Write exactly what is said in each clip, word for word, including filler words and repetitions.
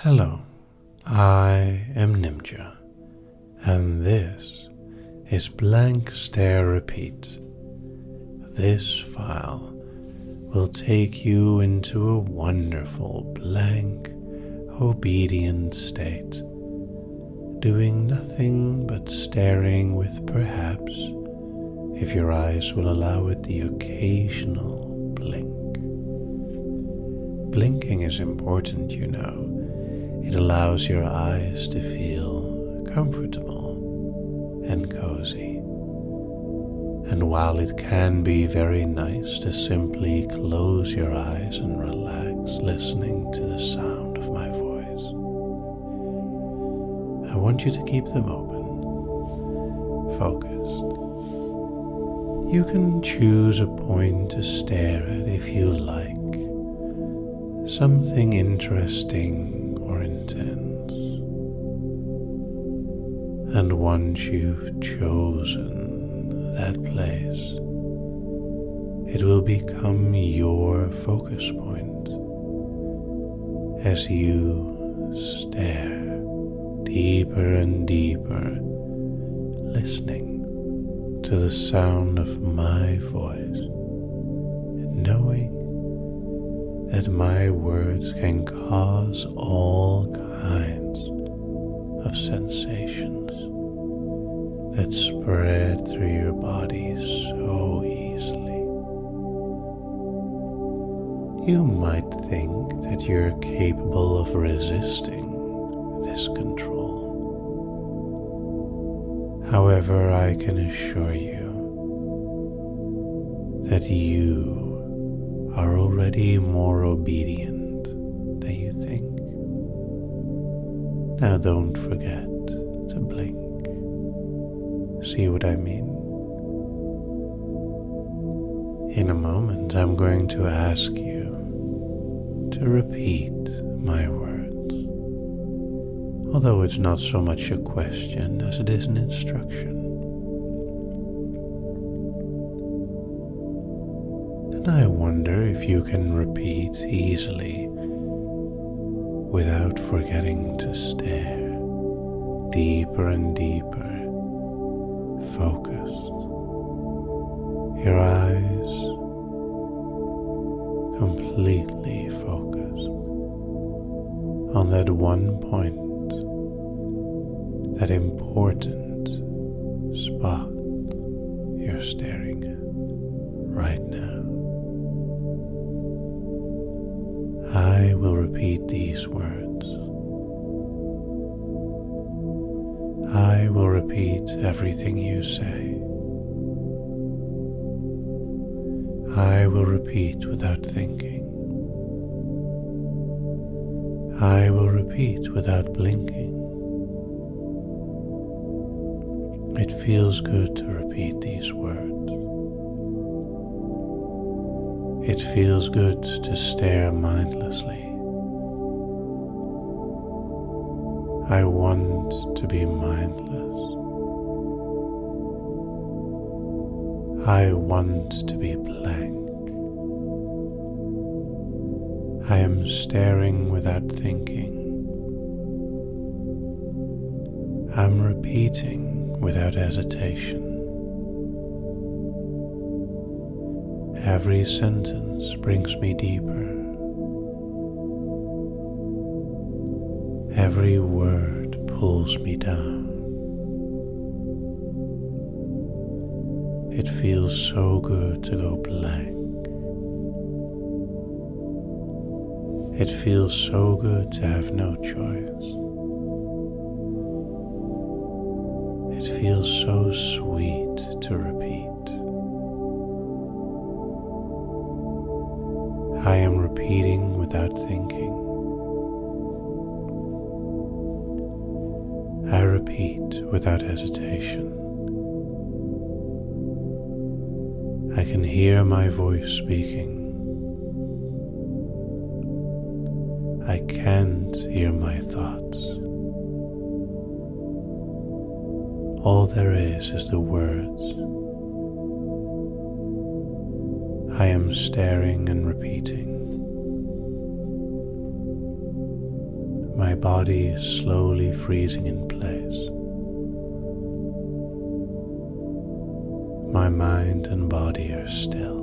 Hello, I am Nimja, and this is Blank Stare Repeat. This file will take you into a wonderful, blank, obedient state, doing nothing but staring with perhaps, if your eyes will allow it, the occasional blink. Blinking is important, you know. It allows your eyes to feel comfortable and cozy. And while it can be very nice to simply close your eyes and relax listening to the sound of my voice, I want you to keep them open, focused. You can choose a point to stare at if you like, something interesting or intense. And once you've chosen that place, it will become your focus point as you stare deeper and deeper, listening to the sound of my voice, knowing that my words can cause all kinds of sensations that spread through your body so easily. You might think that you're capable of resisting this control. However, I can assure you that you are already more obedient than you think. Now don't forget to blink. See what I mean? In a moment, I'm going to ask you to repeat my words, although it's not so much a question as it is an instruction. And I wonder if you can repeat easily without forgetting to stare deeper and deeper, focused. Your eyes completely focused on that one point, that important spot you're staring at right now. I will repeat these words. I will repeat everything you say. I will repeat without thinking. I will repeat without blinking. It feels good to repeat these words. It feels good to stare mindlessly. I want to be mindless. I want to be blank. I am staring without thinking. I'm repeating without hesitation. Every sentence brings me deeper. Every word pulls me down. It feels so good to go blank. It feels so good to have no choice. It feels so sweet to repeat. I am repeating without thinking. I repeat without hesitation. I can hear my voice speaking. I can't hear my thoughts. All there is is the words. I am staring and repeating. My body is slowly freezing in place. My mind and body are still.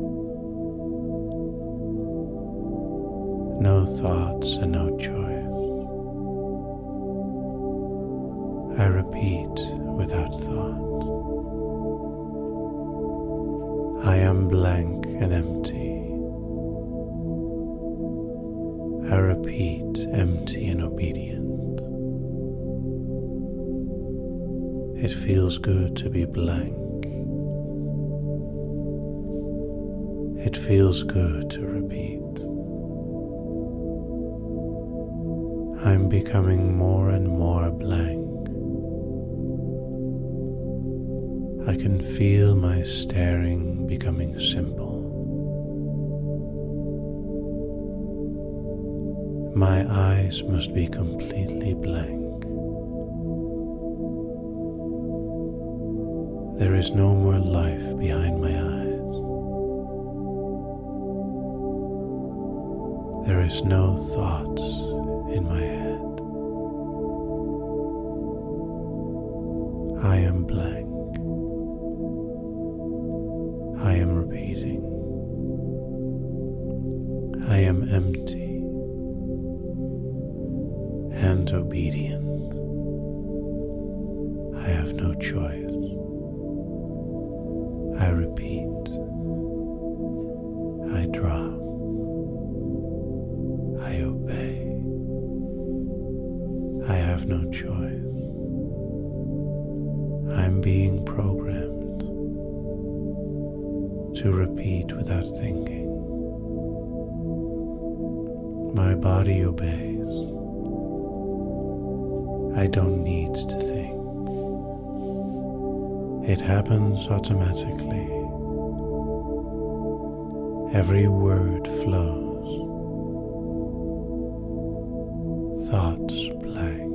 No thoughts and no choice. I repeat without thought. I am blank and empty. I repeat, empty and obedient. It feels good to be blank. It feels good to repeat. I'm becoming more and more blank. I can feel my staring becoming simple. My eyes must be completely blank. There is no more life behind my eyes. There is no thoughts in my head. I am blank. I am repeating. I am empty and obedient. I have no choice. I repeat. I drop. I obey. I have no choice. I'm being programmed to repeat without thinking. My body obeys. I don't need to think. It happens automatically. Every word flows. Thoughts blank.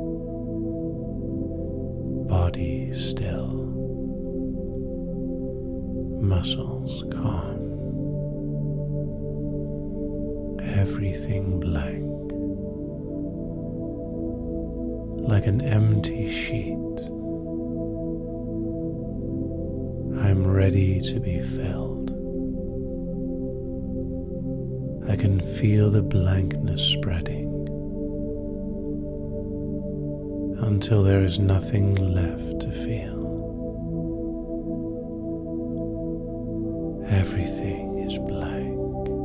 Body still. Muscles calm. Everything blank. Like an empty sheet. I'm ready to be filled. I can feel the blankness spreading until there is nothing left to feel. Everything is blank.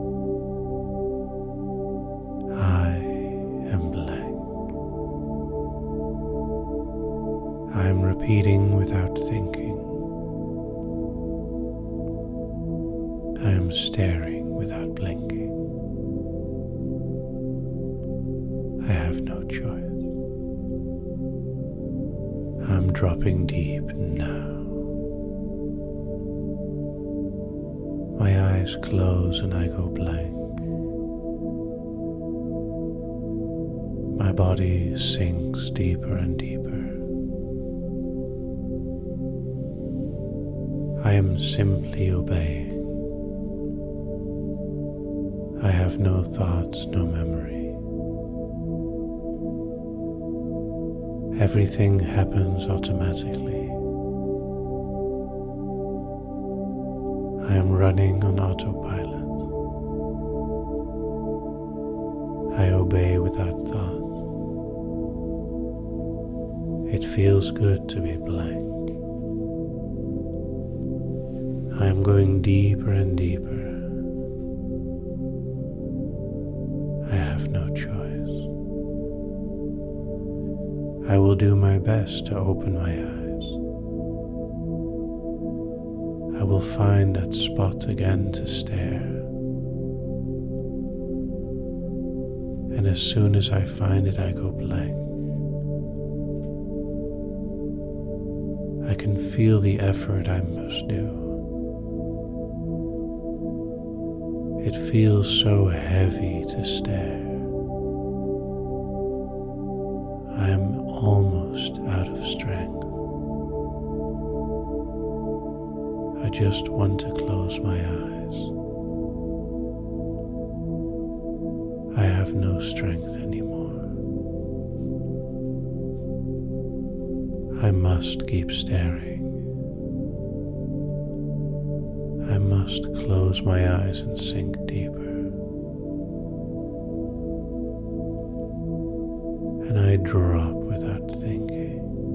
I am blank. I am repeating without thinking. I am staring without blinking. I have no choice. I'm dropping deep now. My eyes close and I go blank. My body sinks deeper and deeper. I am simply obeying. I have no thoughts, no memory. Everything happens automatically. I am running on autopilot. I obey without thought. It feels good to be blank. I am going deeper and deeper. I have no choice. I will do my best to open my eyes. I will find that spot again to stare. And as soon as I find it, I go blank. I can feel the effort I must do. It feels so heavy to stare. I am almost out of strength. I just want to close my eyes. I have no strength anymore. I must keep staring. I must close my eyes and sink deeper. And I drop without thinking.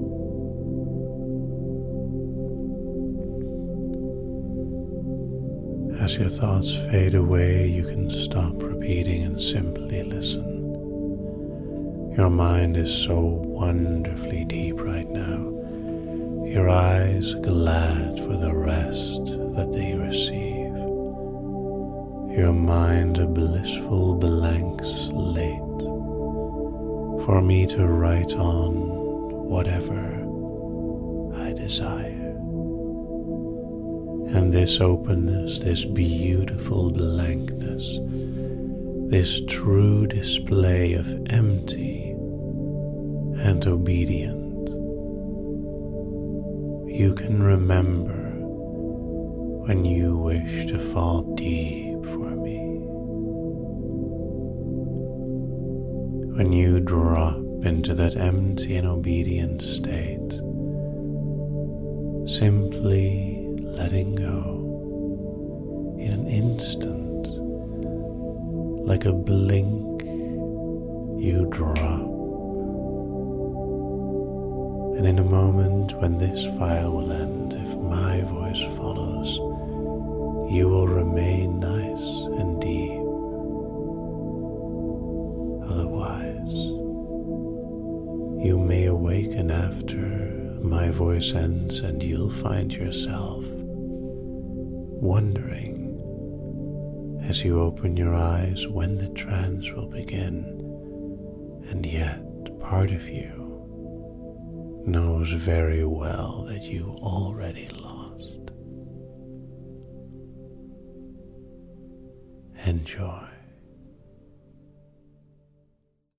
As your thoughts fade away, you can stop repeating and simply listen. Your mind is so wonderfully deep right now. Your eyes glad for the rest that they receive. Your mind a blissful blank slate for me to write on whatever I desire. And this openness, this beautiful blankness, this true display of empty and obedient, you can remember when you wish to fall deep for me. When you drop into that empty and obedient state, simply letting go in an instant, like a blink, you drop. And in a moment when this file will end, if my voice follows, you will remain nice and deep. Otherwise, you may awaken after my voice ends and you'll find yourself wondering as you open your eyes when the trance will begin, and yet part of you knows very well that you already lost. Enjoy.